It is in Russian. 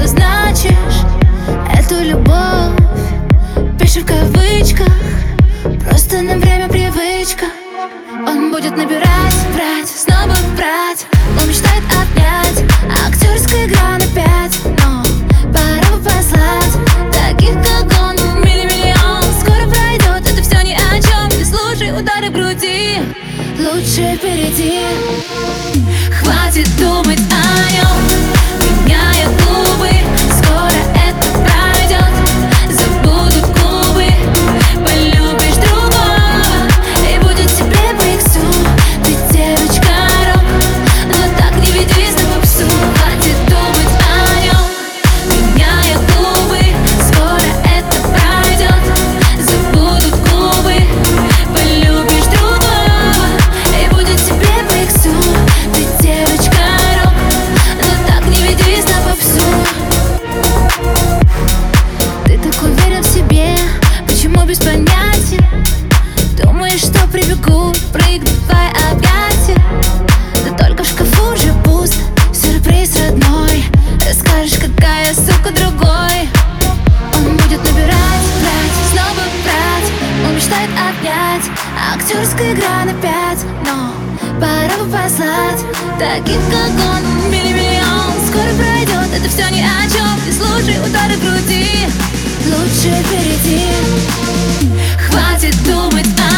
обозначишь эту любовь? Пиши в кавычках, просто на время привычка. Он будет набирать, брать, снова брать. Он мечтает обнять, актерская игра на 5. Но пора бы послать таких, как он, миллион. Скоро пройдет, это все ни о чем. Не слушай удары в груди, лучше перейди. Хватит думать о нем, меняя губы. Скоро это пройдет, забудут губы. Полюбишь другого, и будет тебе по иксу. Ты девочка рок, но так не ведись на попсу. Хватит думать о нем, меняя губы. Скоро это пройдет, забудут губы. Полюбишь другого, и будет тебе по иксу. Ты девочка рок, но так не ведись на попсу. Ты так уверен в себе, почему без понятия? Думаешь, что прибегу, прыгну в твои объятия? Да только в шкафу уже пусто, сюрприз родной. Расскажешь, какая сука другой. Он будет набирать, брать, снова брать. Он мечтает обнять, актерская игра на 5. Но пора бы послать таких, как он, миллион. Скоро пройдет, это все ни о чем. Не слушай удары в груди, лучше перейди. Хватит думать о